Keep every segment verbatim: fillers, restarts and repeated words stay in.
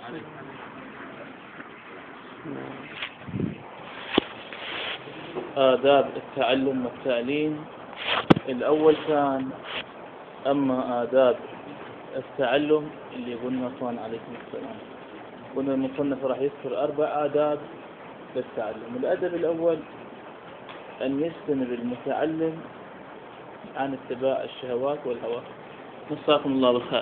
آداب التعلم والتعليم. الأول كان أما آداب التعلم اللي قلنا اخوان عليكم السلام، قلنا المصنف راح يذكر أربع آداب للتعلم. الأدب الأول أن يجتنب المتعلم عن اتباع الشهوات والهوى. مساكم الله بالخير.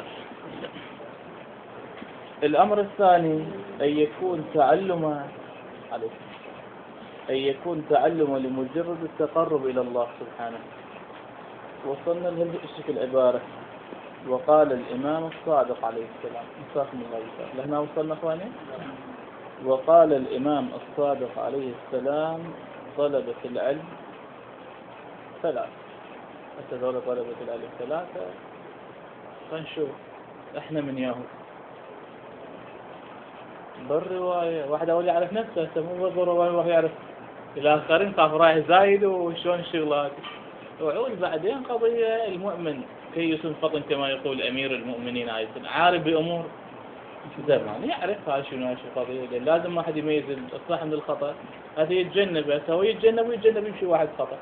الأمر الثاني أن يكون تعلم عليكم أن يكون تعلم لمجرد التقرب إلى الله سبحانه. وصلنا لهالشكل العبارة. وقال الإمام الصادق عليه السلام، مساكم الله بالخير، لهنا وصلنا أخواني. وقال الإمام الصادق عليه السلام: طلبة العلم ثلاث. هذول طلبة العلم ثلاثة. فنشوف احنا من ياهو بالرواية. واحد أول يعرف نفسه، مو بالرواية واحد يعرف الآخرين، صاف رايح زايد وشون الشغلات. وعود بعدين قضية المؤمن كيس فطن كما يقول أمير المؤمنين عايز عارف بأمور زمان، يعرف هاي شنو هاي قضية. لازم واحد يميز الصح من الخطأ. هذا يتجنب، هو يتجنب ويتجنب يمشي واحد خطأ.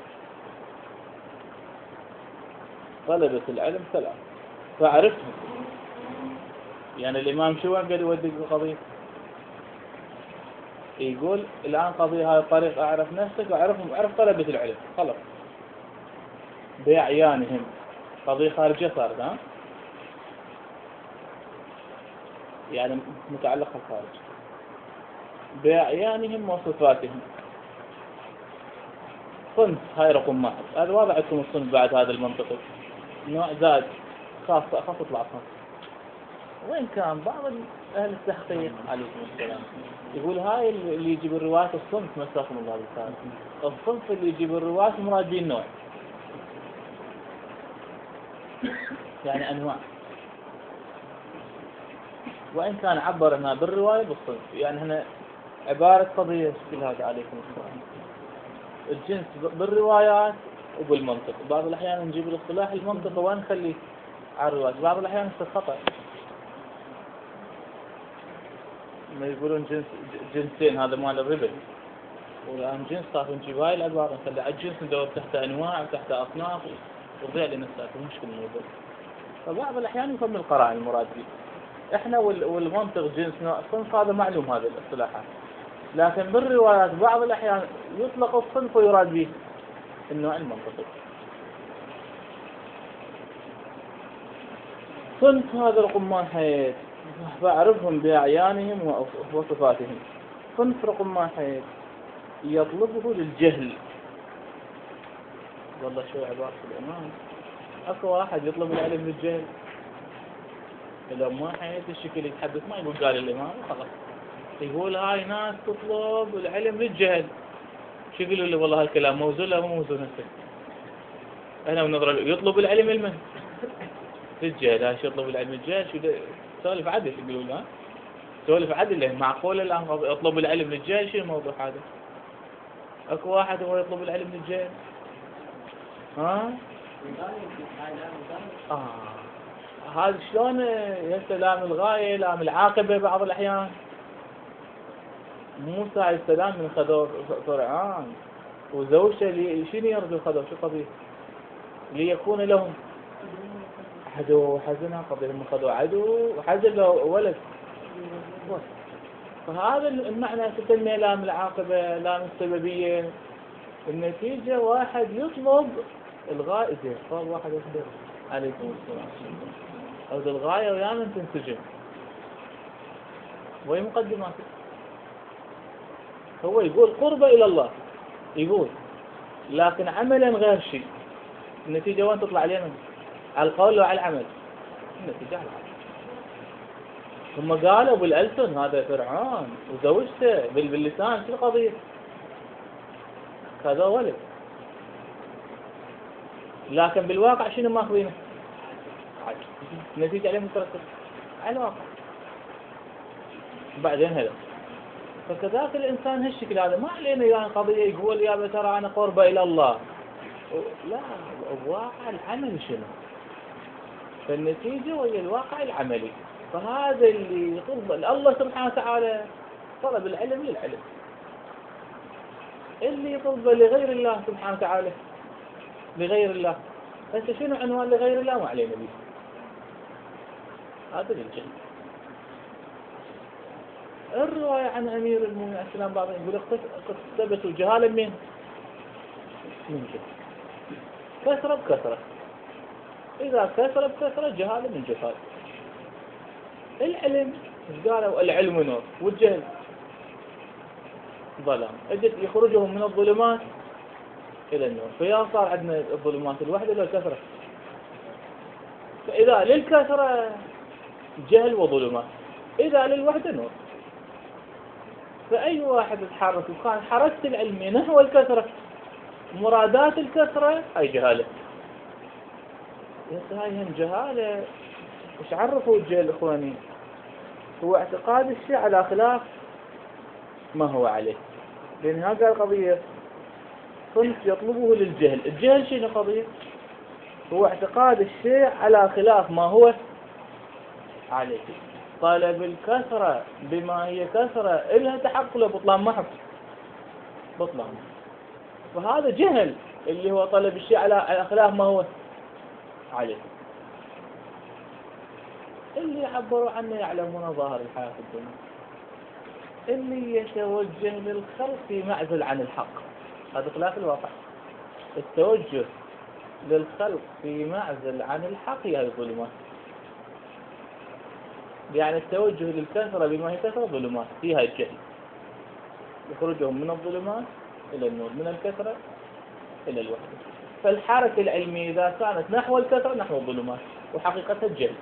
طلبة العلم ثلاث فأعرفهم. يعني الإمام شو قاعد يوديك بالقضية؟ يقول الآن قضية هاي الطريق أعرف نفسك وأعرفهم، أعرف طلبة العلم خلاص بأعيانهم. قضية خارجية صارت، ها؟ يعني متعلقة بالخارج بأعيانهم وصفاتهم. صنف هاي رقم واحد. هذا واضح لكم الصنف بعد هذا المنطقي. نوع زاد خاصة خاصة تطلع صنف. وين كان بعض أهل التحقيق عليكم السلام يقول هاي اللي يجيب الرواية الصنف، مساكم الله بالخير، الصنف اللي يجيب الرواية مراد به النوع، يعني أنواع. وإن كان عبر هنا بالرواية بالصنف، يعني هنا عبارة قضية شكل هذا عليكم السلام. الجنس بالروايات وبالمنطق. بعض الأحيان نجيب الاصطلاح المنطق ونخليه على الروايات، بعض الأحيان يصير خطأ. ما يقولون جنس جنسين، هذا مال الربا، والآن جنس صار نجيب هاي العبارة نخلي على الجنس ندور تحت أنواع وتحت أصناف وضيع لنفسك مشكلة الموضوع. فبعض الأحيان يفهم القرائن المراد به. إحنا والمنطق جنس نوع صنف، هذا معلوم هذه الاصطلاحات. لكن بالروايات بعض الأحيان يطلق الصنف ويراد به النوع المنطقي. صنف هذا رقم واحد فأعرفهم بأعيانهم وصفاتهم. صنف رقم واحد يطلبه للجهل. والله شو عبارة الإمام. أكو واحد يطلب العلم للجهل. الأم واحد الشكل يتحدث ما يقول قال الإمام خلاص، يقول هاي ناس تطلب العلم للجهل. شو يقولوا له؟ والله هالكلام موزون لا مو موزون هسه. أنا ونظر يطلب العلم لمن؟ للجهل. هاي شو يطلب العلم للجهل؟ شو سولف عدل يقولون ها؟ سولف عدل له معقول الآن يطلب العلم للجهل؟ شو الموضوع هذا؟ أكو واحد هو يطلب العلم للجهل؟ ها؟ آه هذا شلون يهسه لام الغاية لام العاقبة بعض الأحيان. موسى عليه السلام من خذوا فرعون وزوجته شنو يرجو خذوا شو قضية؟ ليكون لهم عدو وحزنها قضية من خذوا عدو وحزن له ولد. فهذا المعنى تسمى لام العاقبة لام السببية. النتيجة واحد يطلب الغاية زين صار واحد يخبر عليكم السلام أو الغاية ويانا تنسجم وهي مقدماته. هو يقول قربة إلى الله يقول، لكن عملا غير شيء. النتيجة وين تطلع علينا؟ على القول وعلى العمل. النتيجة على العمل. ثم قالوا بالألسن هذا فرعون وزوجته باللسان شو القضية؟ هذا ولد، لكن بالواقع شنو ماخذينه؟ النتيجة عليه مترتب على الواقع. بعدين هذا فكذلك الإنسان هالشكل هذا ما علينا يعني قضية يقول يا ترى أنا قربة إلى الله، لا الواقع العمل شنو؟ فالنتيجة وهي الواقع العملي. فهذا اللي يطلب الله سبحانه وتعالى، طلب العلم للعلم. اللي يطلبه لغير الله سبحانه وتعالى لغير الله، هسه شنو عنوان لغير الله؟ ما علينا به، هذا للجهل. الرواية عن أمير المؤمنين عليه السلام بعضهم يقول اقتبسوا جهالا من من جهل، كثرة بكثرة، إذا كثرة بكثرة جهالا من جهال. العلم قالوا العلم نور والجهل ظلام، اجت يخرجهم من الظلمات إلى النور. فيا صار عندنا الظلمات الوحدة ولا الكثرة؟ فإذا للكثرة جهل وظلمات، إذا للوحدة نور. فأي واحد يتحرك وكان حركة العلم نحو الكثرة، مرادات الكثرة هاي جهالة. هاي هم جهالة. ايش عرفوا الجهل اخواني؟ هو اعتقاد الشيء على خلاف ما هو عليه. لأن هذا القضية صنف يطلبه للجهل. الجهل شنو قضية؟ هو اعتقاد الشيء على خلاف ما هو عليه. طلب الكثرة بما هي كثرة إلها تحقق له بطلان محض، بطلان. وهذا جهل اللي هو طلب الشيء على خلاف ما هو عليه. اللي يعبروا عنه يعلمون ظاهر الحياة في الدنيا، اللي يتوجه للخلق في معزل عن الحق، هذا خلاف الواقع. التوجه للخلق في معزل عن الحق هي الظلمات. يعني التوجه للكثرة بما هي كثرة ظلمات، فيها الجهل، يخرجهم من الظلمات إلى النور، من الكثرة إلى الوحدة. فالحركة العلمية إذا كانت نحو الكثرة نحو الظلمات، وحقيقتها الجهل.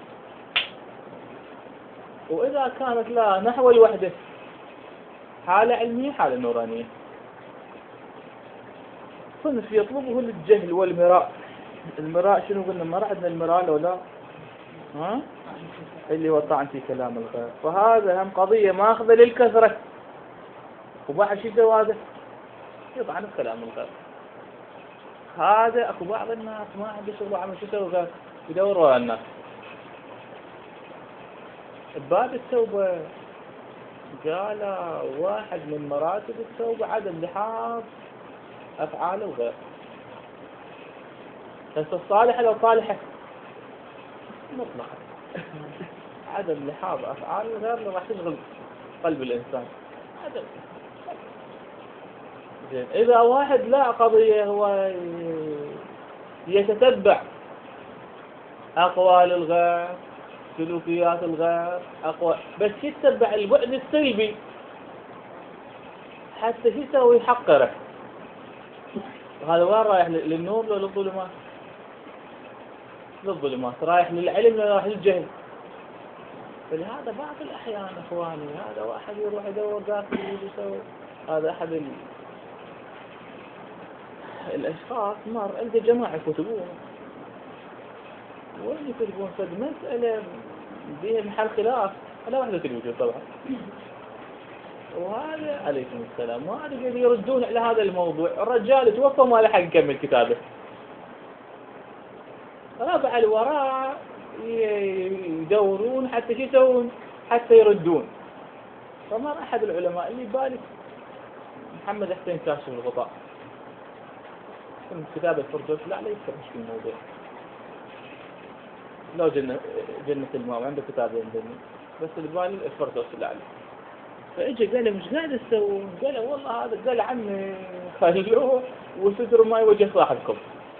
وإذا كانت لا نحو الوحدة، حالة علمية حالة نورانية. صنف يطلبه للجهل والمراء. المراء شنو قلنا؟ ما عندنا المراء لو لا ها اللي هو طعن في كلام الغير. فهذا هم قضية ماخذة للكثرة، وبعد شو يسوي هذا؟ يطعن في كلام الغير. هذا اكو بعض الناس ما عنده شغل عمل شو يسوي غير يدور وراء الناس. باب التوبة قال واحد من مراتب التوبة عدم لحاظ أفعال الغير. بس الصالحة لو صالحة مطلقا عدم لحاظ أفعال الغير اللي راح تشغل قلب الإنسان. عدم. زين إذا واحد لا قضية هو يتتبع أقوال الغير، سلوكيات الغير، أقوال، بس يتبع البعد السلبي حتى يسوي يحقره. وهذا وين رايح؟ للنور ولا للظلمات؟ للظلمات. رايح للعلم ولا رايح للجهل؟ فلهذا بعض الأحيان إخواني هذا واحد يروح يدور ذاك اللي يسوي. هذا أحد ال... الأشخاص مر عنده جماعة يكتبون، وين يكتبون فد مسألة بها محل خلاف على وحدة الوجود طبعا. وهذا عليكم السلام، وهذا قاعد يردون على هذا الموضوع. الرجال توفى ما لحق يكمل كتابه، ربع الوراء يدورون حتى شو يسوون حتى يردون. فمر أحد العلماء اللي بالك محمد حسين كاشف الغطاء من كتاب الفردوس لا عليه يذكر مش في الموضوع، لو جنة جنة الماء عنده كتاب عندنا، بس اللي بالي الفردوس لا عليه. فاجى قال له مش قاعد تسوون؟ قال له والله هذا. قال عمي خلوه وستر ما يوجه صاحبكم.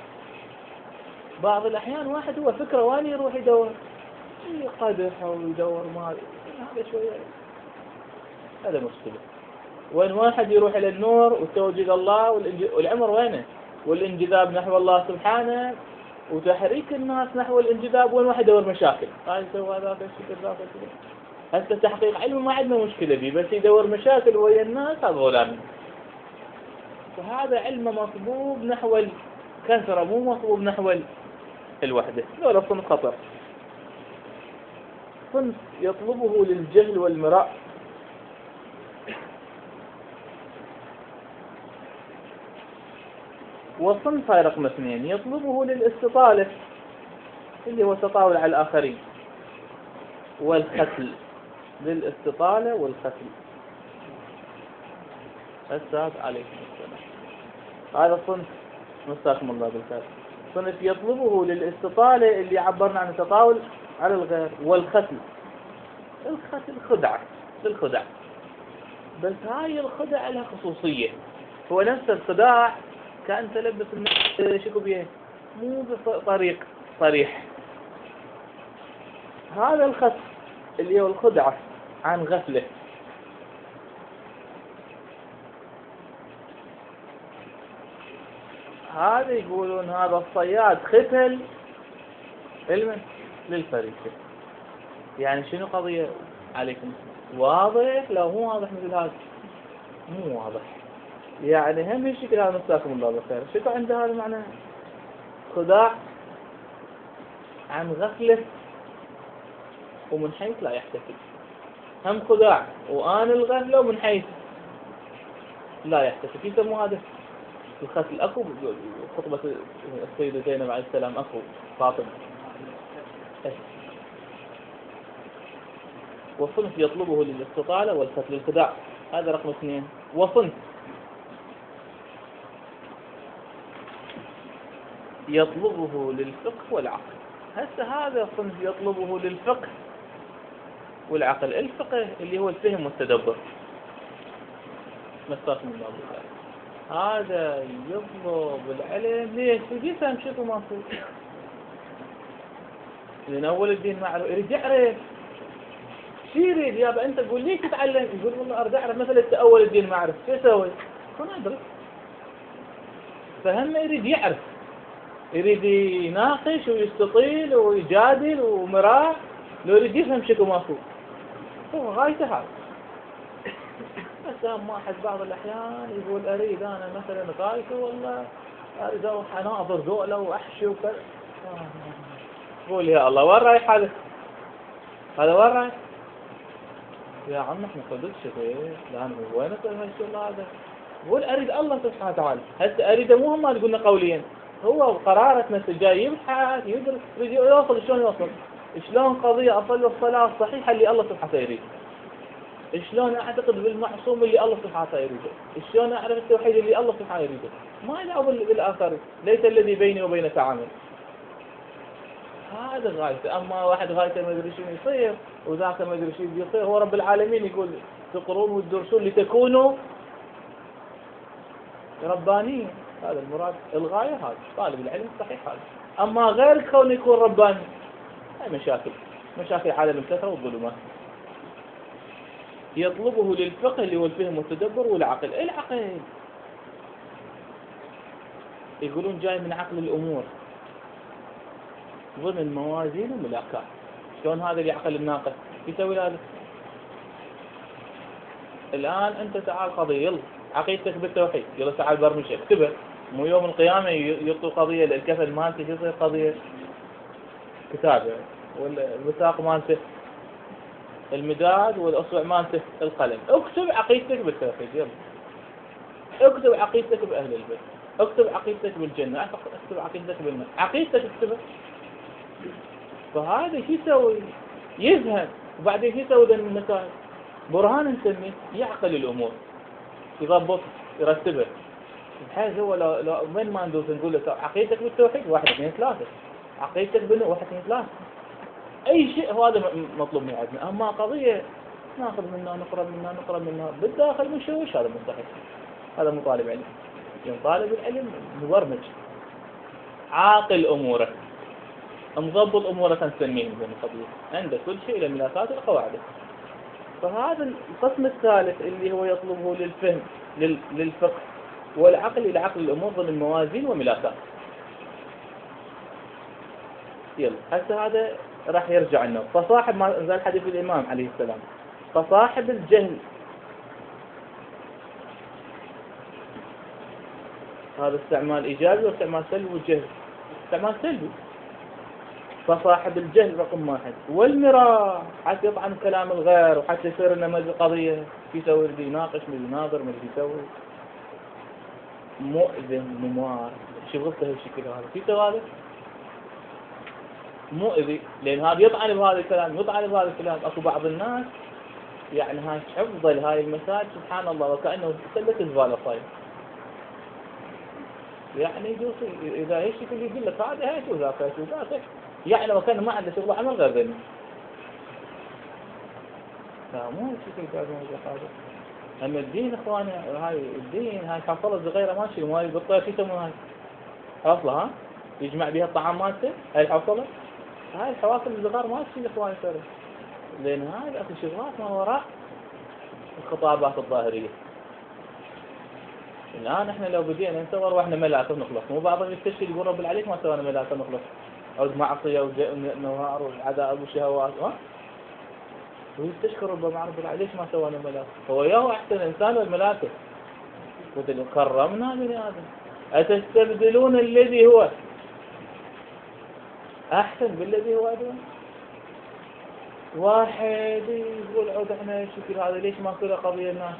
بعض الأحيان واحد هو فكرة وين يروح يدور يقدح ويدور مال، هذا شوية هذا مشكلة. وين واحد يروح إلى النور والتوجه إلى الله والعمر وينه؟ والانجذاب نحو الله سبحانه وتحريك الناس نحو الانجذاب. وين واحد يدور مشاكل؟ هاي سوى هذا الشكل ذاك الشكل. هسه تحقيق علم ما عندنا مشكلة فيه، بس يدور مشاكل ويا الناس هذا ظلام. فهذا علم مطلوب نحو الكثرة مو مطلوب نحو الوحدة. لا صنف خطر، صنف يطلبه للجهل والمراء. والصنف هاي رقم اثنين يطلبه للاستطالة اللي هو التطاول على الآخرين. والختل، للاستطالة والختل. السلام عليكم السلام. هذا صنف مساكم الله بالخير. صنف يطلبه للاستطالة اللي عبرنا عن التطاول على الغير، والختل. الختل خدعة للخدع، بس هاي الخدع لها خصوصية. هو نفس الخداع كان تلبس الناس شكو بيه، مو بطريق صريح. هذا الختل اللي هو الخدعة عن غفلة. هذا يقولون هذا الصياد ختل علما للفريسة. يعني شنو قضية عليكم؟ واضح؟ لو مو واضح مثل هذا مو واضح. يعني هم الشكل هذا مساكم الله بالخير. شكو عند هذا معنى خداع عن غفلة ومن حيث لا يحتفل. هم خداع وآن الغفلة ومن حيث لا يحتفل. يسموا هذا الختل. أكو خطبة السيدة زينب عليه السلام، أكو فاطمة. وصنف يطلبه للاستطالة والختل الخداع. هذا رقم اثنين. وصنف يطلبه للفقه والعقل. هسه هذا صنف يطلبه للفقه والعقل. الفقه اللي هو الفهم والتدبر. مساكم الله بالخير. هذا يطلب العلم ليش؟ يفهم شكو ماكو. لأن أول الدين معروف، يريد يعرف شو يريد. يابا أنت تقول ليش تتعلم؟ يقول والله أريد أعرف. مثلا أنت أول الدين ما أعرف شو أسوي؟ كون أدرس. فهم يريد يعرف، يريد يناقش ويستطيل ويجادل ومراع. لو يريد يفهم شكو ماكو، هو غايته هذا. بس ما أحد بعض الأحيان يقول أريد أنا مثلا غايته والله أريد أروح أناظر ذولا وأحشي وكذا. قول يا الله وين رايح هذا؟ هذا وين رايح؟ يا عم احنا قدرت شيء لأنه وين الشغل هذا؟ قول أريد الله سبحانه وتعالى. هسه أريد مو هم قلنا قوليا، هو قرارة نفسه جاي يبحث يدرس يريد يوصل. شلون يوصل؟ شلون قضية أصلي الصلاة الصحيحة اللي الله سبحانه يريد؟ شلون أعتقد بالمعصوم اللي الله سبحانه يريده؟ شلون أعرف التوحيد اللي الله سبحانه يريده؟ ما له بالآخر. ليس الذي بيني وبينك عامل. هذا غايته. أما واحد غايته ما يدري شنو يصير وذاك ما يدري شنو يصير. هو رب العالمين يقول تقرون وتدرسون لتكونوا ربانيين. هذا المراد، الغاية هذا طالب العلم صحيح هذا. أما غير كونه يكون رباني هاي مشاكل، مشاكل عالم الكثرة والظلمات. يطلبه للفقه اللي هو الفهم والتدبر والعقل. العقل يقولون جاي من عقل الأمور ضمن موازين وملاكات. شلون هذا اللي عقل الناقص يسوي هذا؟ الآن أنت تعال قضية يلا عقيدتك بالتوحيد، يلا تعال برمجها اكتبها. مو يوم القيامة يعطوا قضية للكفل مالته يصير قضية كتابة، والوثاق مالته المداد، والأصبع مالته القلم. اكتب عقيدتك بالتوحيد يلا. اكتب عقيدتك بأهل البيت، اكتب عقيدتك بالجنة، اكتب عقيدتك بالنار. عقيدتك اكتبها. فهذا شو يسوي؟ يفهم. وبعدين شو يسوي ذا النتائج؟ برهان نسميه يعقل الأمور، يضبط، يرتبها. بحيث هو لو, لو من ما ندوس نقول له عقيدتك بالتوحيد واحد اثنين ثلاثة، عقيدتك بالنور واحد اثنين ثلاثة. أي شيء هذا مطلوب من عندنا. أما قضية ناخذ منها نقرأ منها نقرأ منها بالداخل مشوش، هذا مستحيل. هذا مو طالب علم. يعني طالب العلم مبرمج عاقل أموره، مضبط أموره نسميه زي ما قبل. عنده كل شيء إلى ملاكات القواعد. فهذا القسم الثالث اللي هو يطلبه للفهم للفقه والعقل إلى عقل الأمور ضمن موازين وملاكات. يلا هسه هذا راح يرجع لنا. فصاحب ما زال حديث الإمام عليه السلام، فصاحب الجهل هذا استعمال إيجابي واستعمال سلبي. والجهل استعمال سلبي. فصاحب الجهل رقم واحد. والمراء حتى يطعن كلام الغير وحتى يصير لنا مجد قضية يسوي اللي يناقش من يناظر من يسوي مؤذن ممار. شغلته هالشكل هذا في هذا مؤذي، لأن هذا يطعن بهذا الكلام يطعن بهذا الكلام. أكو بعض الناس يعني هاي حفظ هاي المساجد سبحان الله وكأنه سلة زبالة صاير، يعني يجوز إذا ايش يقول يقول لك هذا هيك وذاك هيك وذاك هيك، يعني وكان ما عنده شغل عمل غير ذنب. لا مو هيك قاعد هذا. أما الدين إخواني هاي الدين هاي حصلت صغيرة ماشي ما بالطير شو يسمونها هاي حصلة ها يجمع بها الطعام مالته هاي الحصلة. هاي الحواصل الصغار ما تشيل إخواني سر، لأن هاي أكو شغلات ما وراء الخطابات الظاهرية. الآن إحنا لو بدينا نصور وإحنا ملاك ونخلص، مو بعضهم يستشهد يقول رب العليك ما سوينا ملاك ونخلص، عود معصية ونهار والعذاب وشهوات ها ويستشكر ربما رب العليك ما سوينا ملاك. هو يا أحسن إنسان والملاك قلت كرمنا بني آدم أتستبدلون الذي هو أحسن بالذي هو أدنى. واحد يقول عود إحنا شكل هذا ليش ما كله قضية الناس.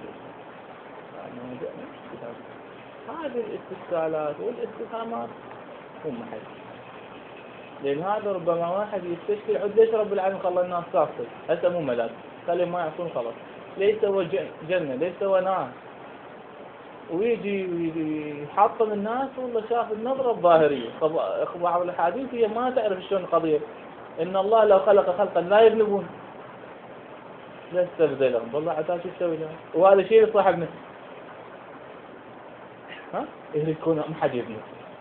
هذه الاستسهالات والاستفهامات مو محل، لأن هذا ربما واحد يستشكل عود ليش رب العالمين خلى الناس كافر هسه مو ملاك خليهم ما يعصون خلاص ليش سوى جنة ليش سوى نار، ويجي يحطم الناس والله شاف النظرة الظاهرية. بعض الأحاديث هي ما تعرف شلون القضية، إن الله لو خلق خلقا لا يذنبون لا استبدلهم والله عتاش يسوي لهم، وهذا شيء صاحبنا ها إيه يكون ما حد يذنب.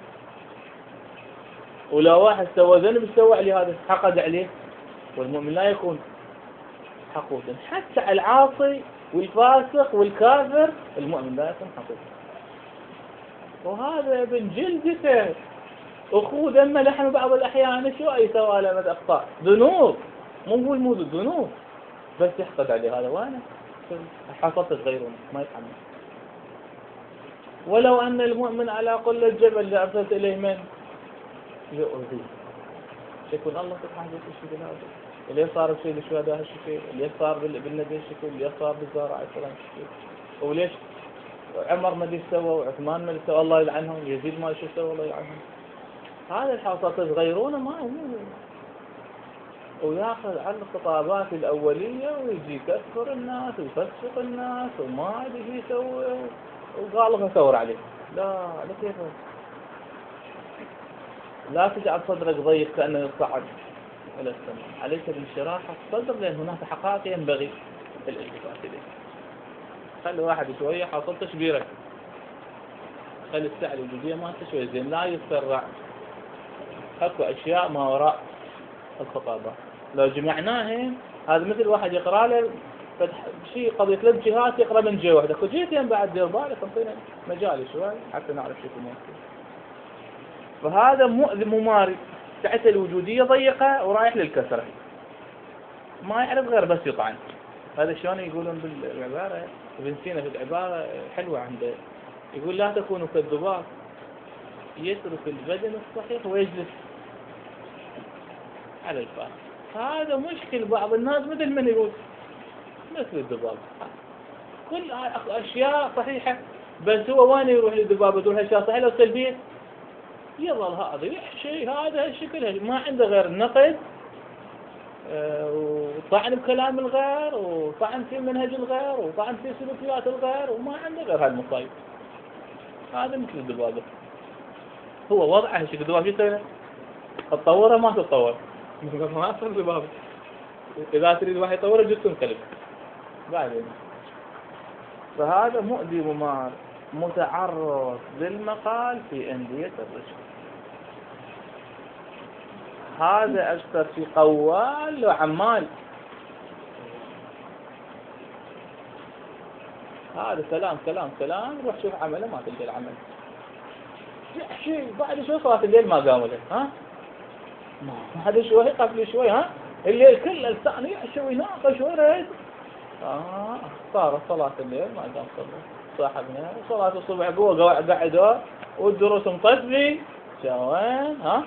ولو واحد سوى ذنب سوى عليه هذا حقد عليه، والمؤمن لا يكون حقودا حتى العاصي والفاسق والكافر المؤمن لا يكون حقودا. وهذا ابن جلدته أخوه دم لحم بعض الأحيان شو أي سوى له من أخطاء ذنوب مو نقول مو ذنوب بس يحقد عليه هذا وانا حصلت غيره ما يتحمل. ولو أن المؤمن على قل الجبل لأرسلت إليه من يؤذي يكون الله سبحانه وتعالى هذا اللي صار بشيء للشهداء هالشكل اللي صار بالنبي الشكل اللي صار بالزهراء عليه السلام الشكل. وليش عمر ما دي سوى وعثمان ما دي سوى الله يلعنهم يزيد ما شو سوى الله يلعنهم. هذا الحاصل تغيرونه ما هو وياخذ عن الخطابات الأولية ويجي يكسر الناس ويفسق الناس وما عاد يجي يسوي وقال له ثور عليه. لا لا كيف لا تجعل صدرك ضيق كأنه يصعد إلى السماء، عليك بانشراح الصدر لأن هناك حقائق ينبغي الالتفات إليه. خلي واحد شوية حصل تشبيرك خلي الساعة الوجودية ما تشوي زين لا يتسرع. اكو أشياء ما وراء الخطابة لو جمعناها هذا مثل واحد يقرأ له شيء قضية ثلاث جهات يقرأ من جهة واحدة وجهتين بعد دير بالك انطينا مجال شوي حتى نعرف شو ممكن. فهذا مؤذي مماري تحت الوجودية ضيقة ورايح للكسرة ما يعرف غير بس يطعن. هذا شلون يقولون بالعبارة ابن سينا في العبارة حلوة عنده يقول لا تكونوا كالذباب يترك البدن الصحيح ويجلس على الفاس. هذا مشكل بعض الناس مثل من يقول مثل الذباب كل أشياء صحيحة بس هو وين يروح للذباب يقول هالأشياء صحيحة لو سلبية يظل هذا يحشي هذا الشكل ما عنده غير النقد وطعن بكلام الغير وطعن في منهج الغير وطعن في سلوكيات الغير وما عنده غير هالمصايب. هذا مثل الذبابة هو وضعه شكل الذباب يسوي تطوره ما تتطور ما أصل ذبابة إذا تريد واحد يطوره جد تنقلب بعدين. فهذا مؤذي ممار متعرض للمقال في أندية الرشد. هذا أكثر في قوال وعمال. هذا كلام كلام كلام روح شوف عمله ما تلقى العمل شيء بعد شوي صلاة الليل ما قاموا له ها ما هذا شوي قبل شوي ها الليل كله الثاني شوي ناقة شوي ريت آه صار صلاة الليل ما قام صلاة صاحبنا صلاة الصبح قوة قعدوا والدروس مطفي وين ها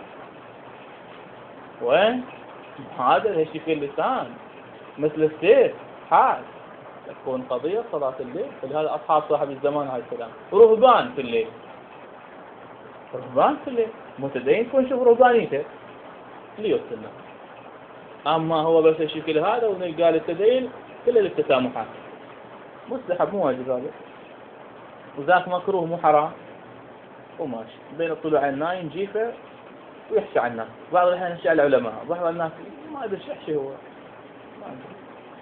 وين هذا الشيء في اللسان مثل السيف حاد تكون قضية صلاة الليل. فلهذا أصحاب صاحب الزمان هاي الكلام رهبان في الليل رهبان في الليل متدين تكون شوف رهبانيته ليوصلنا. أما هو بس الشكل هذا ونلقى التدين كل التسامحات مستحب مو واجب هذا، وذاك مكروه مو حرام وماشي بين الطلوع النايم جيفه ويحكي عن الناس. بعض الأحيان يحكي على العلماء، بعض الناس ما أدري ايش يحكي هو ما أدري.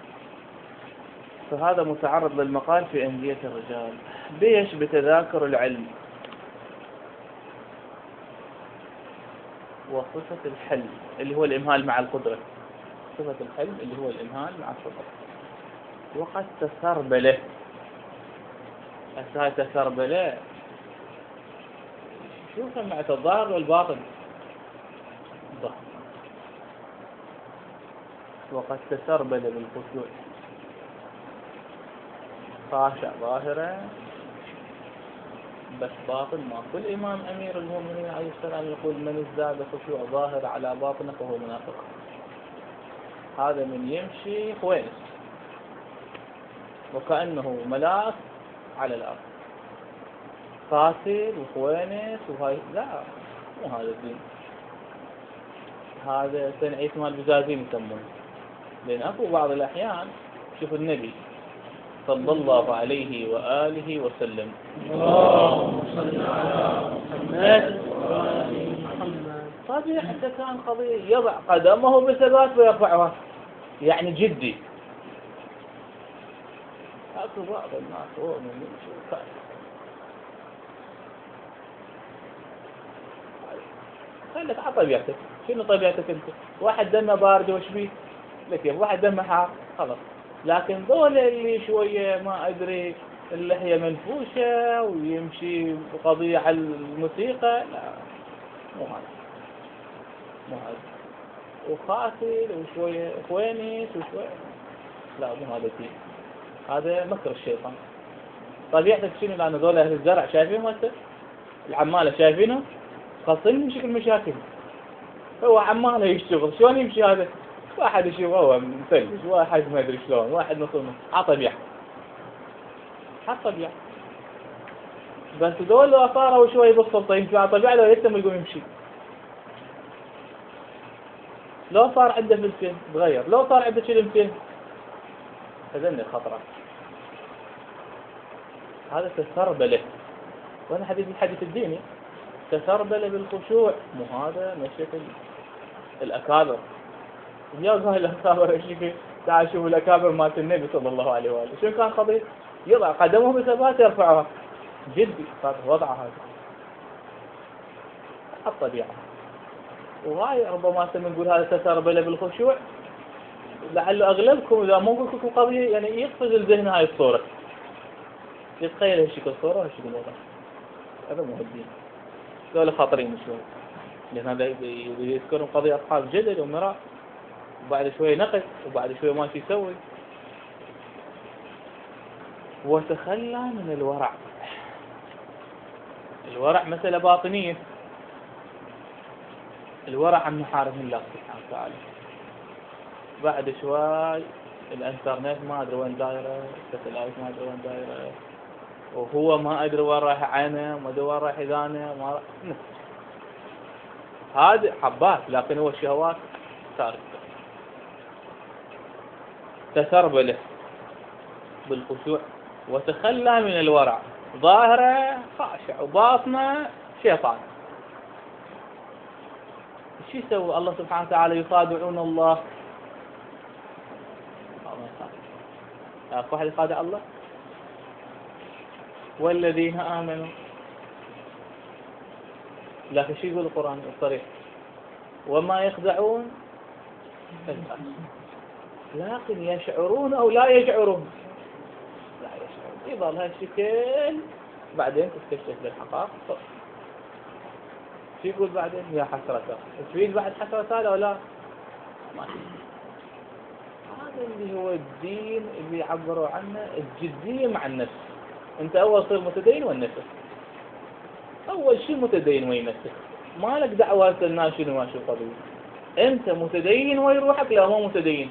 فهذا متعرض للمقال في أندية الرجال. بيش بتذاكر العلم وصفة الحلم اللي هو الإمهال مع القدرة. صفة الحلم اللي هو الإمهال مع القدرة. وقد تسربله أساء تسربله شو سمعت الظاهر والباطن الظاهر. وقد تسربل بالخشوع خاشع ظاهرا بس باطن ما. كل إمام أمير المؤمنين عليه السلام يقول من ازداد خشوع ظاهر على باطنه فهو منافق. هذا من يمشي خوينس وكأنه ملاك على الأرض قاتل وخوينس وهاي. لا مو هذا الدين. هذا تنعيس مال بزازين يسمونه. لأن أكو بعض الأحيان شوف النبي صلى الله عليه وآله وسلم اللهم صل على محمد وآل محمد. طبيعي حتى كان قضية يضع قدمه بثبات ويرفعها يعني جدي. أكو بعض الناس هو من يمشي خليك على طبيعتك. شنو طبيعتك أنت؟ واحد دمه بارد وش بيه؟ لك يا واحد دمه حار خلاص. لكن ذول اللي شوية ما أدري اللحية منفوشة ويمشي بقضية على الموسيقى، لا مو هذا مو هذا. وقاتل وشوية خوينيس وشوية، لا مو هذا الدين. هذا مكر الشيطان. طبيعتك شنو؟ لأن ذول أهل الزرع شايفينهم هسه، العمالة شايفينهم خاصين يمشي المشاكل. هو عماله يشتغل شلون يمشي هذا؟ واحد يشوف هو مثلج، واحد ما ادري شلون، واحد نص على طبيعه على طبيعه. بس دول لو صاروا شوي بالسلطه يمشي على طبيعه لو يتم يقوم يمشي. لو صار عنده فلسين تغير، لو صار عنده كلمتين هذن الخطرات. هذا تسربله. وانا حديث الحديث الديني تسربله بالخشوع. مو هذا مشيت الاكابر. يا هاي الأكابر إيش يقول؟ تعال شوف الأكابر مالت النبي صلى الله عليه وآله شو كان قضية؟ يضع قدمه بثبات يرفعها جدي. هذا وضعه هذا الطبيعة. وهاي ربما نقول هذا تسربله بالخشوع. لعل أغلبكم إذا مو قلت لكم قضية يعني يقفز الذهن هاي الصورة، يتخيل هالشكل الصورة وهالشكل الوضع. هذا مو الدين. ذولا خاطرين شوي، لأن هذا يذكرون قضية أصحاب جدل ومراء، وبعد شوي نقد وبعد شوي ما يسوي. وتخلى من الورع. الورع مسألة باطنية. الورع عن محارم الله سبحانه وتعالى. بعد شوي الانترنت ما ادري وين دايره، الساتلايت ما ادري وين دايره، وهو ما ادري وين رايح عينه وما ادري وين رايح اذانه ما رايح. هذه حبات لكن هو الشهوات تارك. تسربله بالخشوع وتخلى من الورع. ظاهره خاشع وباطنه شيطان. شو يسوي الله سبحانه وتعالى؟ يخادعون الله. واحد يخادع الله. والذين آمنوا، لكن شو يقول القرآن الصريح؟ وما يخدعون لكن يشعرون أو لا يشعرون. لا يشعرون. يظل هالشكل بعدين تستكشف للحقائق. شو يقول بعدين؟ يا حسرته. تفيد بعد حسرة هذا ولا ما؟ هذا اللي هو الدين اللي يعبروا عنه الجدية مع النفس. انت اول صير متدين والنفس. اول شيء متدين وين نفسك. ما لك دعوة الناس شنو ما شو قضية. انت متدين وين روحك؟ لا مو متدين.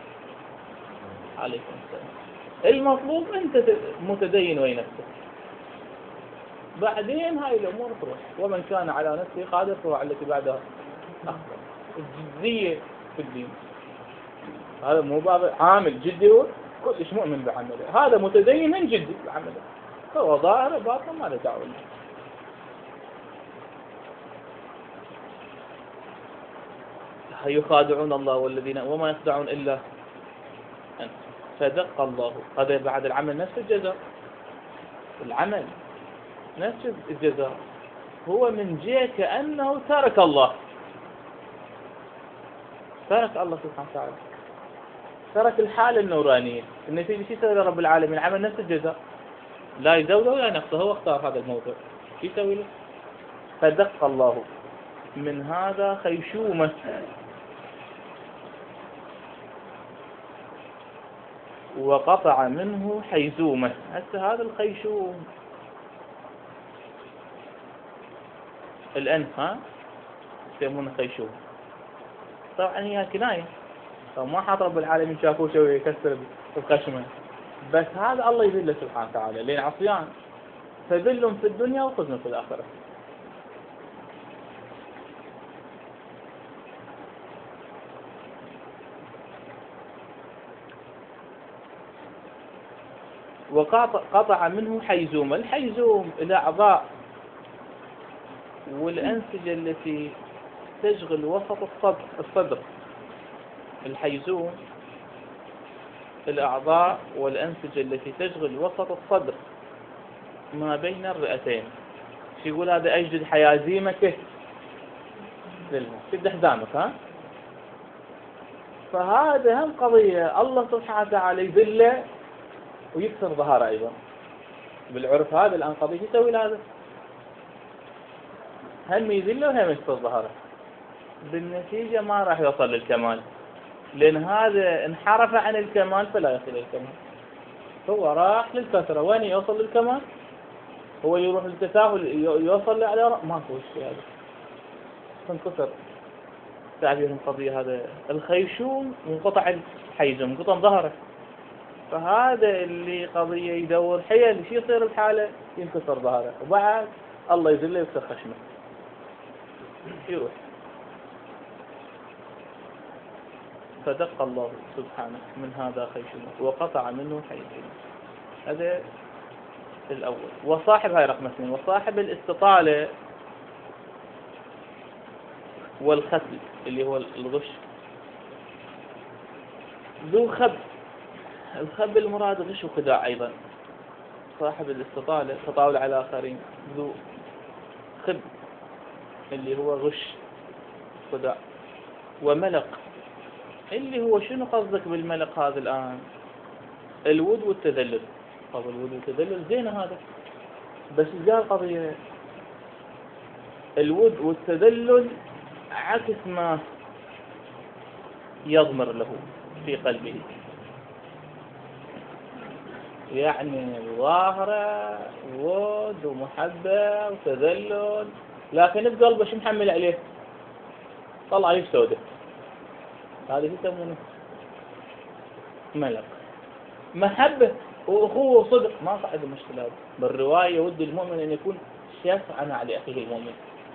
عليكم السلام. المطلوب انت متدين وين نفسك. بعدين هاي الامور تروح. ومن كان على نفسه قادر فهو على التي بعدها اخطر. الجدية في الدين. هذا مو باب عامل جدي كلش مؤمن بعمله، هذا متدين من جدي بعمله، هو ظاهر باطن ما له دعوة. يخادعون الله والذين وما يخدعون إلا أنت. صدق الله. هذا بعد العمل نفس الجزاء، العمل نفس الجزاء، هو من جهة كأنه ترك الله، ترك الله سبحانه وتعالى، ترك الحالة النورانية. النتيجة شو يسوي رب العالمين؟ عمل نفس الجزاء، لا يزوده ولا ينقصه، هو اختار هذا الموضوع، شو يسوي له؟ فدق الله من هذا خيشومة. وقطع منه حيزومة. هسه هذا الخيشوم الأنف، ها يسمونه خيشوم، طبعا هي كناية، فما حاط رب العالمين شافوه شوي يكسر بخشمه، بس هذا الله يذله سبحانه وتعالى لين عصيان، فذلهم في الدنيا وخزن في الآخرة. وقطع منه حيزوم. الحيزوم الأعضاء والأنسجة التي تشغل وسط الصدر الصدر الحيزوم الأعضاء والأنسجة التي تشغل وسط الصدر ما بين الرئتين. شو يقول هذا؟ أجد حيازيمك شد حزامك، ها. فهذا هم قضية الله سبحانه وتعالى يذله ويكسر ظهره أيضا بالعرف. هذا الآن قضية يسوي هذا، هم يذله وهم يكسر ظهره، بالنتيجة ما راح يوصل للكمال، لأن هذا انحرف عن الكمال فلا يصل للكمال، هو راح للكثرة. وين يوصل للكمال؟ هو يروح للتساهل يوصل على ما هو شيء هذا، تنكسر تعبير القضية. هذا الخيشوم منقطع الحيزوم، انقطع ظهره، فهذا اللي قضية يدور حيل شو يصير الحالة؟ ينكسر ظهره، وبعد الله يذله ويكسر خشمه يروح. فدق الله سبحانه من هذا خيشومه وقطع منه حيزومه. هذا الأول. وصاحب هاي رقم اثنين، وصاحب الاستطالة والختل اللي هو الغش، ذو خب. الخب المراد غش وخداع أيضا. صاحب الاستطالة تطاول على الآخرين، ذو خب اللي هو غش خداع. وملق اللي هو شنو قصدك بالملق هذا الآن؟ الود والتذلل. طب الود والتذلل زين هذا، بس جاء القضية الود والتذلل عكس ما يضمر له في قلبه، يعني ظاهرة ود ومحبة وتذلل، لكن بقلبه شو محمل عليه؟ طلع عليه سودة. هذه يسمونه ملق. محبة وأخوه صدق ما صعد المشكلة. بالرواية يود المؤمن أن يكون شفعا على أخيه المؤمن،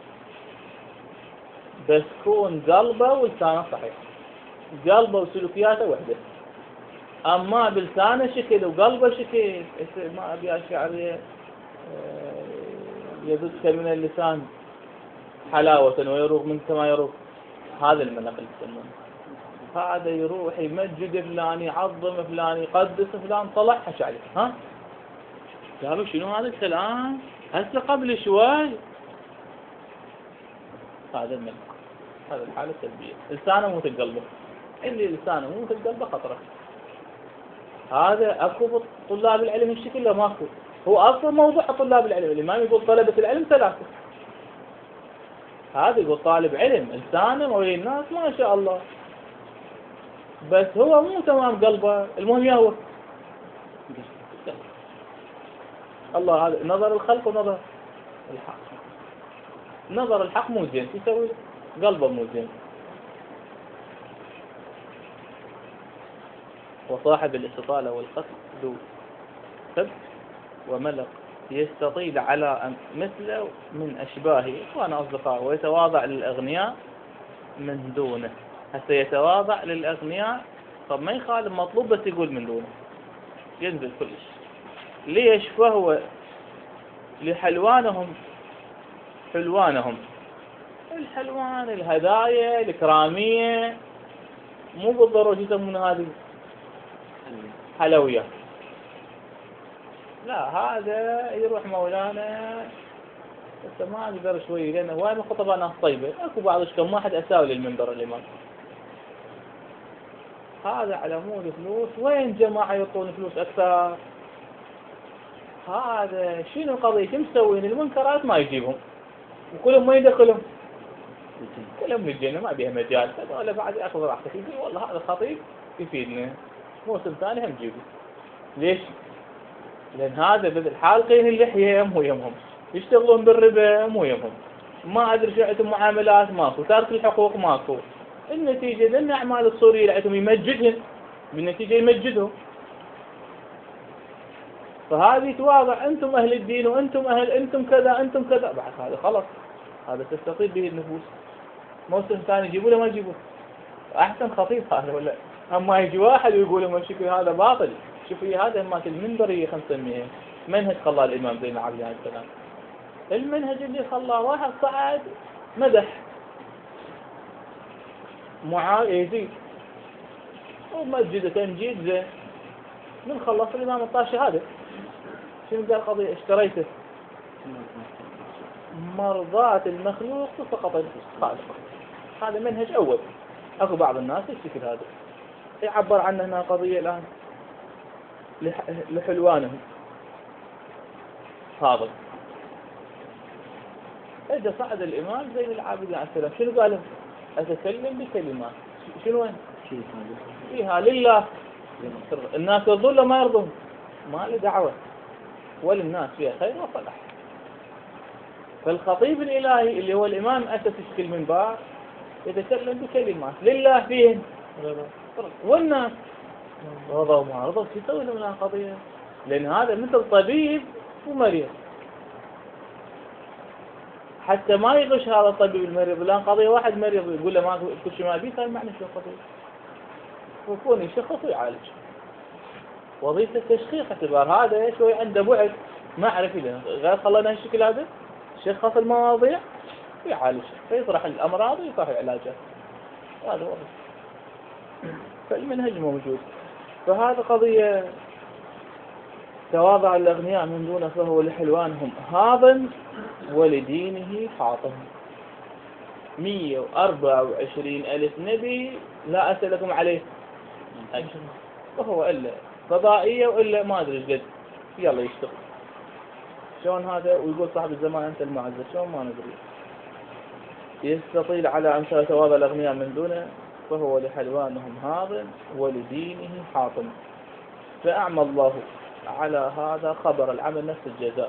بس كون قلبه ولسانه صحيح، قلبه وسلوكياته وحده، أما بلسانه شكل وقلبه شكل. ما أبي أشعر يذك من اللسان حلاوة ويروغ من كما يروغ، هذا الملق اللي يسمونه. هذا يروح يمجد فلان، يعظم فلان، يقدس فلان، طلع حش عليه. ها قالوا شنو هذا الكلام هسه قبل شوي؟ هذا الملك، هذا الحالة السلبية. لسانه مو مثل قلبه، اللي لسانه مو مثل قلبه خطره. هذا اكو طلاب العلم الشكل لا ماكو. هو اصلا موضوع طلاب العلم، الامام يقول طلبة العلم ثلاثة، هذا يقول طالب علم لسانه ويا الناس ما شاء الله، بس هو مو تمام قلبه. المهم يهوى الله. هذا نظر الخلق ونظر الحق. نظر الحق مو زين، يسوي قلبه مو زين. وصاحب الاستطالة والقتل ذو خب وملق يستطيل على أن مثله من أشباهه إخوان أصدقاء، ويتواضع للأغنياء من دونه. هسه يتواضع للأغنياء، طب ما يخالف، مطلوب بس يقول من دونه، ينزل كلش. ليش؟ فهو لحلوانهم، حلوانهم الحلوان، الهدايا الإكرامية، مو بالضرورة يسمون هذه حلويات. لا، هذا يروح مولانا بس ما أقدر شوي، لأن هواي من خطباء ناس طيبة، أكو بعض كم واحد أساوي للمنبر الإمام. هذا على مود فلوس، وين جماعة يعطون فلوس أكثر؟ هذا شنو القضية؟ شو مسوين؟ المنكرات ما يجيبهم، وكلهم ما يدخلهم، كلهم من الجنة، ما بيها مجال. ولا بعد ياخذ راحتك، يقول والله هذا خطيب يفيدنا، موسم ثاني هم جيبه. ليش؟ لأن هذا بدل حالقين اللحية مو يمهم، يشتغلون بالربا مو يمهم، ما أدري شو عندهم معاملات ماكو، تارك الحقوق ماكو. النتيجة لأن أعمال الصورية اللي عندهم يمجدهم، بالنتيجة يمجدهم. فهذه تواضع، أنتم أهل الدين وأنتم أهل، أنتم كذا أنتم كذا، بعد هذا خلص، هذا تستطيب به النفوس. موسم ثاني يجيبوا له ما يجيبوه، أحسن خطيب هذا ولا؟ أما يجي واحد ويقول ما شكل هذا باطل. شوفي هذا مات المنبرية خمسة بالمئة منهج خلاه الإمام زين العابدين عليه السلام. المنهج اللي خلاه واحد صعد مدح معاوية يزيد ومسجد تمجيد زين، من خلص الإمام اعطاه شهادة. شنو قال قضية؟ اشتريته مرضاة المخلوق فقط الخالق. هذا منهج أول. أكو بعض الناس الشكل هذا يعبر عنه هنا قضية الآن لحلوانهم. هذا إذا صعد الإمام زين العابدين عليه السلام شنو قال؟ أتكلم بكلمات. شنو وين؟ فيها لله. الناس يرضون ولا ما يرضون؟ ما له دعوة، وللناس فيها خير وصلاح. فالخطيب الإلهي اللي هو الإمام أسس الشكل منبر يتكلم بكلمات لله فيهن، والناس رضوا وما رضوا شو يسوي لهم الآن قضية؟ لأن هذا مثل طبيب ومريض، حتى ما يغش هذا الطبيب المريض. الآن قضية واحد مريض يقول له ما كل شيء ما بيه، صار معنى شو قضية؟ ويكون يشخص ويعالج. وظيفة التشخيص اعتبار هذا شوي عنده بعد معرفي له، غير خلنا الشكل هذا شخص المواضيع ويعالج، فيطرح الأمراض ويطرح العلاجات. هذا هو فالمنهج موجود. فهذا قضية تواضع الأغنياء من دونه فهو لحلوانهم هاضا ولدينه حاطم. مية وأربعة وعشرين ألف نبي لا أسألكم عليه أجر، وهو إلا فضائية وإلا ما أدري قد يلا يشتغل. شلون هذا؟ ويقول صاحب الزمان أنت المعزز، شلون ما ندري. يستطيل على أن تواضع الأغنياء من دونه فهو لحلوانهم هاض ولدينه حاطم. فأعمى الله على هذا خبر العمل نفس الجزاء،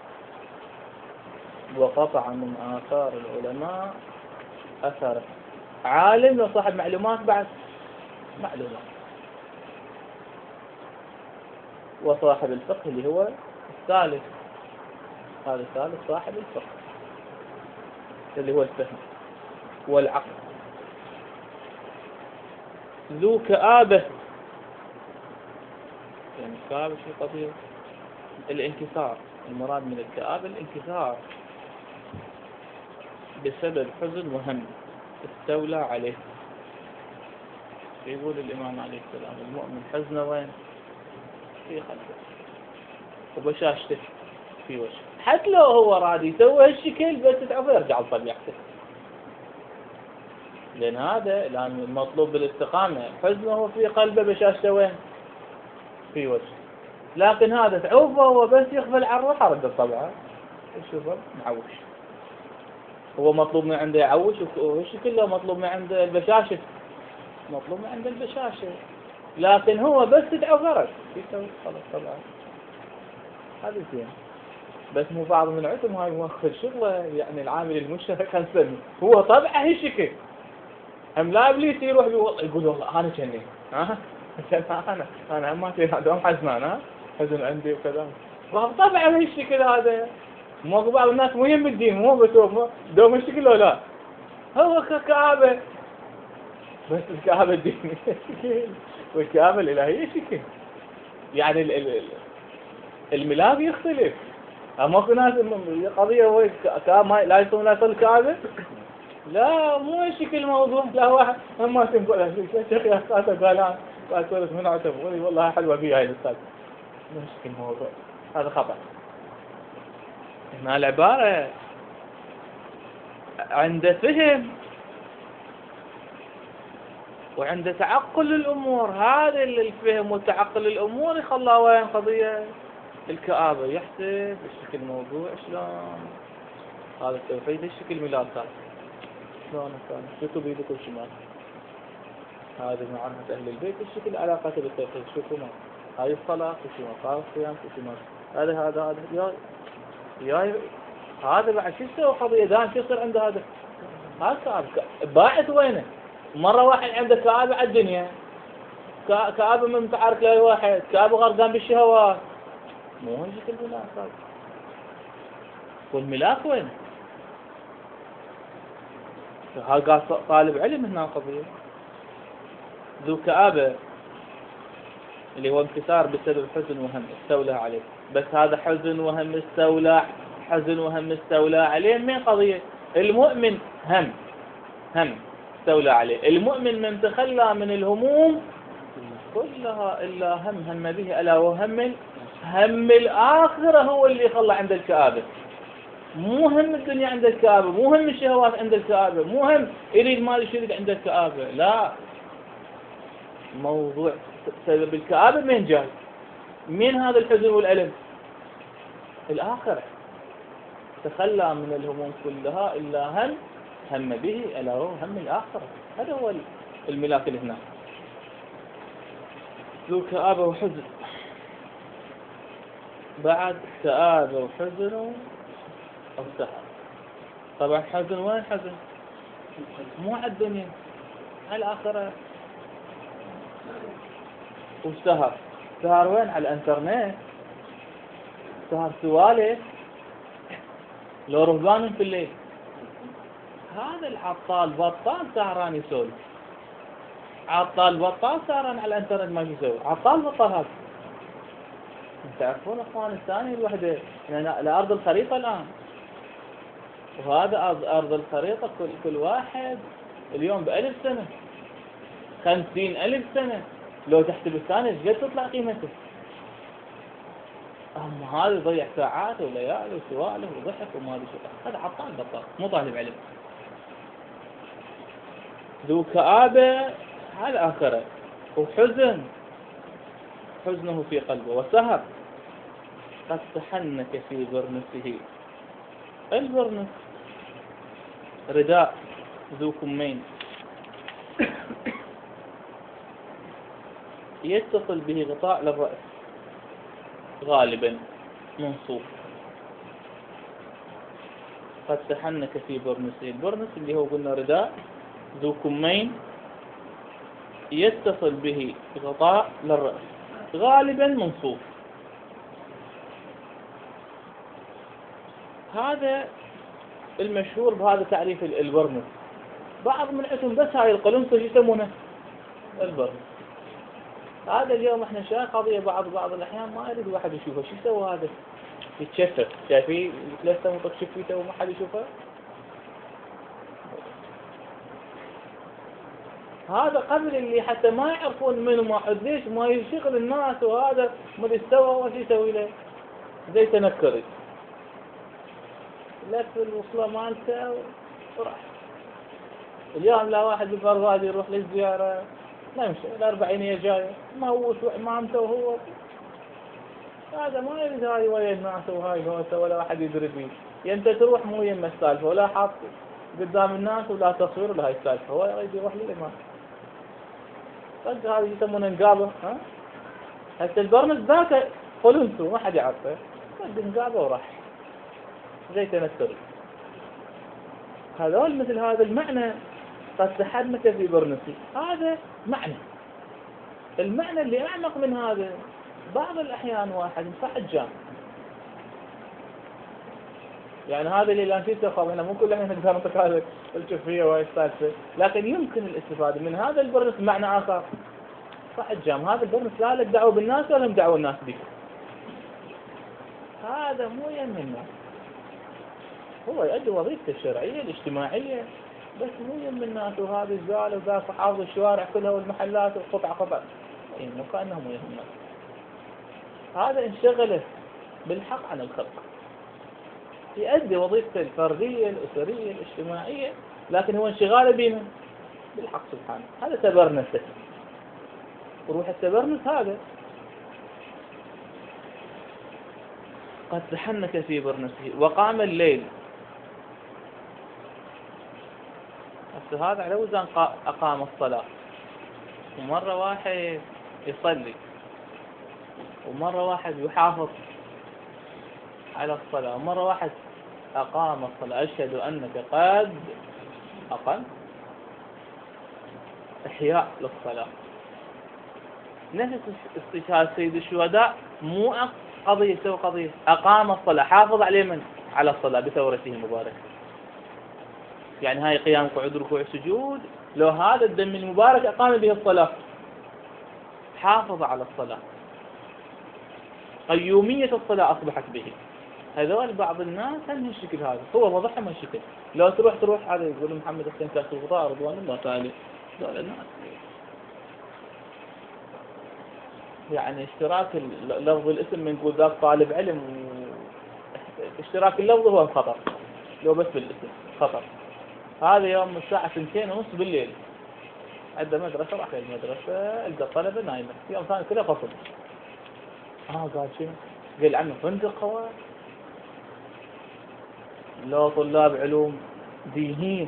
وقطع من آثار العلماء أثره. عالم وصاحب معلومات بعد معلومات. وصاحب الفقه اللي هو الثالث، هذا الثالث صاحب الفقه اللي هو الفهم والعقل. ذو كآبة، يعني كآبة شيء قضية الانكسار، المراد من الكآبة الانكسار بسبب حزن وهم استولى عليه. يقول الإمام عليه السلام المؤمن حزنه وين؟ في قلبه، وبشاشته في وجهه. حتى لو هو راد يسوي هالشكل بس تعرفه يرجع لطبيعته، لأن هذا الآن المطلوب بالاستقامة. حزنه في قلبه، بشاشته وين؟ في وجهه. لكن هذا تعوفه هو بس يقبل على الروح رد الطبعة، يشوفه معوش. هو مطلوب من عنده يعوش، وش كله مطلوب من عنده البشاشة، مطلوب من عنده البشاشة. لكن هو بس تدعو فرق يسوي خلاص طبعا هذا زين. بس مو بعض من عندهم هاي مؤخر شغله، يعني العامل المشترك هنسمي هو طبعه هالشكل. هم لا ابليس يروح يقول والله انا كني ها انا انا ما في هذا حزنان، ها حزن عندي وكذا. طبعا هالشكل هذا. مو بعض الناس مو يم الدين، مو بس هو دوم الشكل ولا هو ككعبة بس الكعبة الدينية شكل والكعبة الإلهية شكل. يعني ال- ال- الميلاد يختلف. أما في ناس قضية هو كعبة ما لا يصوم لا يصلي الكعبة، لا مو شكل الموضوع. لا واحد ما تنقلها في شيخ يا أستاذ قال أنا أسولف من عتب والله حلوة فيها هاي الأستاذ. مو شكل الموضوع، هذا خطأ. هنا العبارة عند فهم وعند تعقل الأمور، هذا اللي الفهم وتعقل الأمور يخلى وين قضية الكآبة. يحسب الشكل الموضوع شلون هذا التوحيد، الشكل ميلاد صار شلون كان شوفوا بيدكم شمال هذه معرفة أهل البيت، الشكل علاقته بالتوحيد شوفوا ما هاي الصلاة وشمال هذا الصيام وشمال هذا هذا هذا يا يا هذا بعد شو يسوي قضية دام شو يصير عنده هذا هذا كآبة باعت وينه. مرة واحد عنده كآبة على الدنيا، كآبة من متعارك لاي واحد، كآبة غرقان بالشهوات، مو هو شكل الملاك هذا. والملاك وين؟ هذا قال طالب علم هنا قضية ذو كآبة اللي هو انكسار بسبب حزن وهم استولى عليه، بس هذا حزن وهم استولى حزن وهم استولى عليه من قضية المؤمن هم هم استولى عليه. المؤمن من تخلى من الهموم كلها إلا هم هم به ألا وهم هم الآخرة هو اللي يخلى عند الكآبة. مو هم الدنيا عند الكآبة، مو هم الشهوات عند الكآبة، مو هم يريد مال الشريك عند الكآبة، لا. موضوع سبب الكآبة من جاي؟ من هذا الحزن والألم؟ الآخرة. تخلى من الهموم كلها إلا هم هم به ألا هو هم الآخرة. هذا هو الملاك اللي هنا ذو كآبة وحزن. بعد كآبة وحزن أو سهر. طبعا حزن وين حزن؟ مو على الدنيا على الآخرة. وسهر سهر وين؟ على الانترنت، سهر سوالف لو رهبان في الليل. هذا العطال بطال سهران يسولف، عطال بطال سهران على الانترنت ما يسوي، عطال بطال هذا. تعرفون اخوان الثاني الوحدة يعني الارض الخريطة الان، وهذا ارض الخريطة كل كل واحد اليوم بألف سنة خمسين ألف سنة، لو تحسب الثاني ايش قد تطلع قيمته؟ أما هذا يضيع ساعات وليالي وسوالف وضحك وما ادري شو. هذا عطال بطال مو طالب علم. ذو كآبة على الآخرة وحزن حزنه في قلبه. وسهر قد تحنك في برنسه. البرنس رداء ذو كمين يتصل به غطاء للرأس غالبا منصوب. قد تحنك في برنسه. البرنس اللي هو قلنا رداء ذو كمين يتصل به غطاء للرأس غالبا منصوب. هذا المشهور بهذا تعريف البرنس. بعض من عندهم بس هاي القلنسة يسمونه البرنس. هذا اليوم احنا شايف قضية بعض بعض الأحيان ما يريد واحد يشوفه. شو يسوي هذا؟ يتشفف. شايفين ثلاثة مطق شفيته وما حد يشوفه. هذا قبل اللي حتى ما يعرفون منه ما حد ليش ما يشغل الناس. وهذا ما يستوى وش يسوي له زي تنكري لف الوصلة مالته وراح. اليوم لا واحد بالبرغاد يروح للزيارة لا يمشي الأربعينية جاية ما هو مامته وهو هذا ما يريد هاي ويا الناس وهاي هوسة ولا واحد يدري فيه. يا انت تروح مو يم السالفة ولا حاط قدام الناس ولا تصوير ولا هاي السالفة. هو يريد يروح للإمام. صدق هذا يسمونه نقابة. ها هسه البرنس ذاك قلنسو ما حد يعرفه. صدق نقابة وراح زي تنكري. هذول مثل هذا المعنى قد تحنك في برنسي. هذا معنى. المعنى اللي أعمق من هذا بعض الأحيان واحد مصعد جامع يعني هذا اللي لا نسيت اخاف، احنا مو كلنا نقدر نطق هذا الكفيه وهاي السالفه، لكن يمكن الاستفاده من هذا البرنس بمعنى اخر. صح الجام، هذا البرنس لا لك دعوه بالناس ولا هم دعوه الناس بك. هذا مو يم الناس، هو يؤدي وظيفته الشرعيه الاجتماعيه، بس مو يم الناس وهذا الزال وذاك حافظ الشوارع كلها والمحلات والقطع قطع، يعني وكانه مو يم الناس. هذا انشغله بالحق عن الخلق، يؤدي وظيفته الفرديه الاسريه الاجتماعيه، لكن هو انشغاله بمن؟ بالحق سبحانه. هذا تبرنسه، وروح التبرنس هذا قد تحنك في برنسه وقام الليل. بس هذا على وزن أقام الصلاة، ومرة واحد يصلي، ومرة واحد يحافظ على الصلاة، ومرة واحد أقام الصلاة. أشهد أنك قد أقم، إحياء للصلاة. نفس استشهاد سيد الشهداء، مو قضية سوى قضية أقام الصلاة، حافظ عليه من؟ على الصلاة بثورته المباركة. يعني هاي قيام قعود ركوع سجود، لو هذا الدم المبارك أقام به الصلاة، حافظ على الصلاة، قيومية الصلاة أصبحت به. هذول بعض الناس هم هالشكل هذا، هو وضحهم هالشكل. لو تروح تروح هذا يقول محمد حسين كاس الغطاء رضوان الله تعالى، هذول الناس يعني اشتراك لفظ الاسم من نقول ذاك طالب علم، اشتراك اللفظ هو خطر، لو بس بالاسم خطر. هذا يوم الساعة اثنتين ونص بالليل عنده مدرسة، راح المدرسة القى الطلبة نايمة، يوم ثاني كله فصل. اه قال شنو؟ قال عمي فندق قواد، لو طلاب علوم دينية.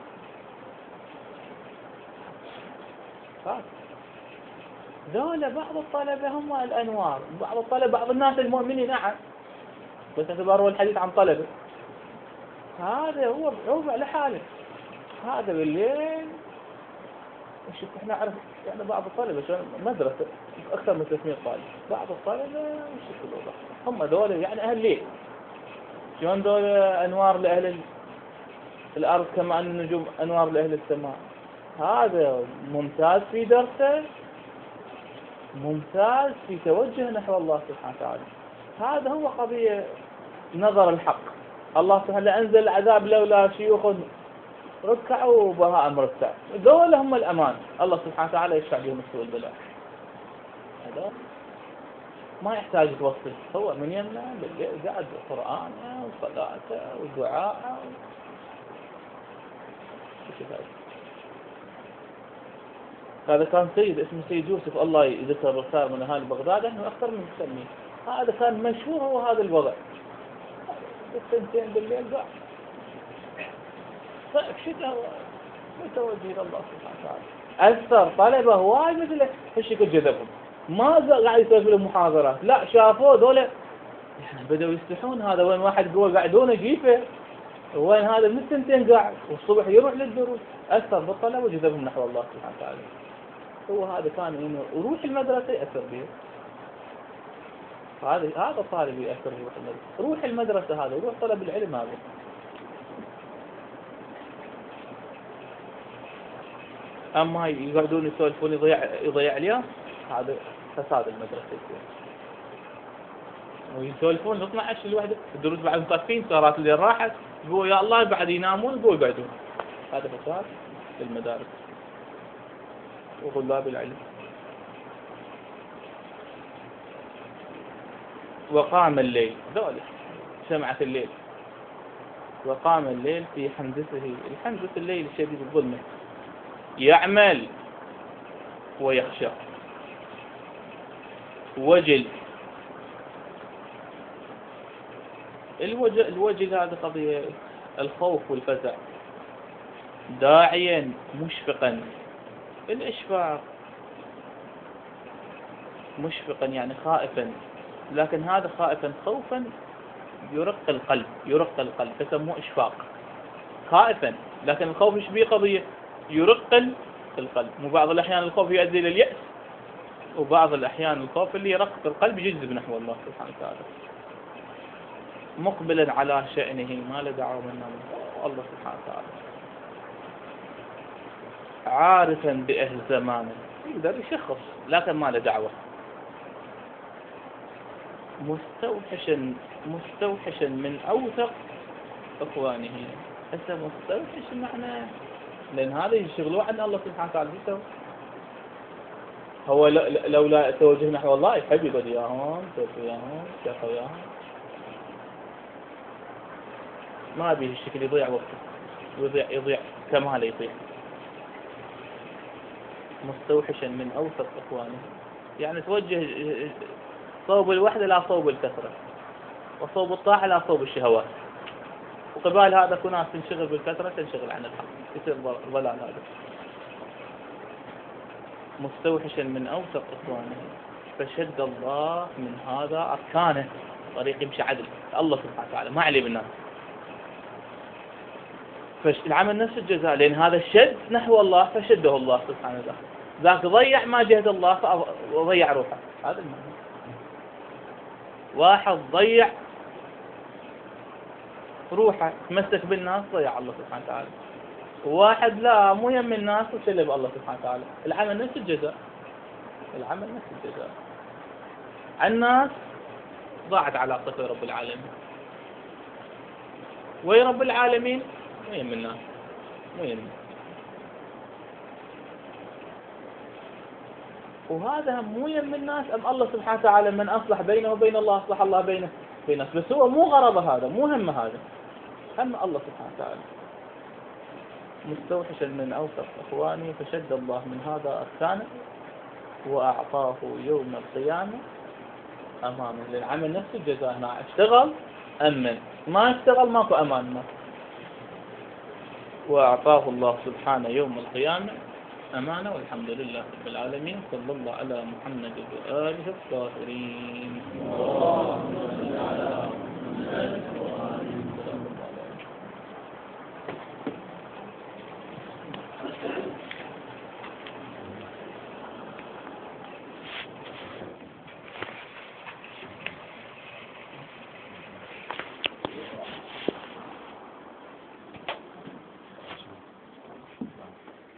ذولا بعض الطلبة هم الأنوار، بعض الطلبة بعض الناس المؤمنين نعم، بس اعتبروا الحديث عن طلبة. هذا هو هو على حاله. هذا بالليل شوف احنا نعرف يعني بعض الطلبة شلون مدرسة أكثر من ثلاثمئة طالب، بعض الطلبة شوف الوضع هم ذولا يعني أهل ليل، شلون ذولا أنوار لأهل الأرض كما أن النجوم أنوار لأهل السماء. هذا ممتاز في درسه، ممتاز في توجه نحو الله سبحانه وتعالى. هذا هو قضية نظر الحق. الله سبحانه أنزل العذاب لولا شيوخ ركعوا بهاء مرتع، دول هم الأمان، الله سبحانه وتعالى يشفع بهم السوء البلاء. هذا ما يحتاج توصل، هو من يمنع بالليل قاعد قرآنه وصلاته ودعاءه. هذا كان سيد اسمه سيد يوسف، الله يذكر رسالة من أهالي بغداد، احنا أكثر من مسلمين. هذا كان مشهور هو هذا الوضع، السنتين بالليل قاعد صعب شتاء متوجه إلى الله سبحانه وتعالى. أكثر طلبة هواي مثله هالشكل جذبهم، ما قاعد يسوي لهم محاضرات، لا شافوه ذولا يعني بدأوا يستحون. هذا وين واحد قوة قاعدونه جيفه، وين هذا من السنتين قاعد والصبح يروح للدروس. أكثر بالطلبة جذبهم نحو الله سبحانه وتعالى. هو هذا كان إنه وروح المدرسة يأثر به. هذا هذا الطالب يأثر بروح المدرسة، روح المدرسة هذا، وروح طلب العلم هذا. أما يقعدون يسولفون يضيع يضيع اليوم، هذا فساد المدرسة يصير. ويسولفون اثني عشر الوحدة، الدروس بعد مطفين، صارت اللي راحت يقول يا الله، بعد ينامون يقول يقعدون. هذا فساد في المدارس وطلاب العلم. وقام الليل، ذولا شمعة الليل، وقام الليل في حمزته، الحمزة الليل الشديد الظلمة، يعمل ويخشى وجل. الوجل, الوجل هذا قضية الخوف والفزع، داعيا مشفقا. الإشفاق مشفقا يعني خائفا، لكن هذا خائفا خوفا يرق القلب، يرق القلب فسموه إشفاق. خائفا لكن الخوف ايش بيه قضية؟ يرق القلب. وبعض الأحيان الخوف يؤدي إلى اليأس، وبعض الأحيان الخوف اللي يرق القلب يجذب نحو الله سبحانه وتعالى. مقبلا على شأنه ما له دعوة منا الله سبحانه وتعالى، عارفا بأهل زمانه يقدر يشخص لكن ما له دعوة، مستوحشا مستوحشا من أوثق إخوانه. هسه مستوحش معناه لأن هذا يشغلوه عن الله سبحانه وتعالى. هو لو لا توجه نحو الله يحب يقعد وياهم يسولف وياهم يشوف وياهم، ما به الشكل يضيع وقته ويضيع يضيع كماله يضيع. مستوحشا من أوثق إخوانه يعني توجه صوب الوحدة لا صوب الكثرة، وصوب الطاعة لا صوب الشهوات، وقبال هذا في ناس تنشغل بالكثرة تنشغل عن الحق يصير ضلال هذا. مستوحشا من أوثق إخوانه فشد الله من هذا أركانه، طريق يمشي عدل الله سبحانه وتعالى ما عليه بالناس. فالعمل نفس الجزاء لأن هذا الشد نحو الله فشده الله سبحانه وتعالى، ذاك ضيع ما جهد الله وضيع روحه. هذا المعنى. واحد ضيع روحه تمسك بالناس ضيع الله سبحانه وتعالى، وواحد لا مو يم الناس وسلب الله سبحانه وتعالى. العمل نفس الجزاء، العمل نفس الجزاء. الناس ضاعت علاقته برب العالمين، ويا رب العالمين مو يم الناس مو يم. وهذا مو يم الناس أم الله سبحانه وتعالى من أصلح بينه وبين الله أصلح الله بينه بين الناس، بس هو مو غرضه هذا مو هم هذا، هم الله سبحانه وتعالى. مستوحشا من أوثق إخوانه فشد الله من هذا أركانه وأعطاه يوم القيامة أمامه. للعمل نفس الجزاء هنا، اشتغل أمن ما اشتغل ماكو أمان ما. وأعطاه الله سبحانه يوم القيامة أمانة. والحمد لله رب العالمين. صلى الله على محمد وآله الطاهرين.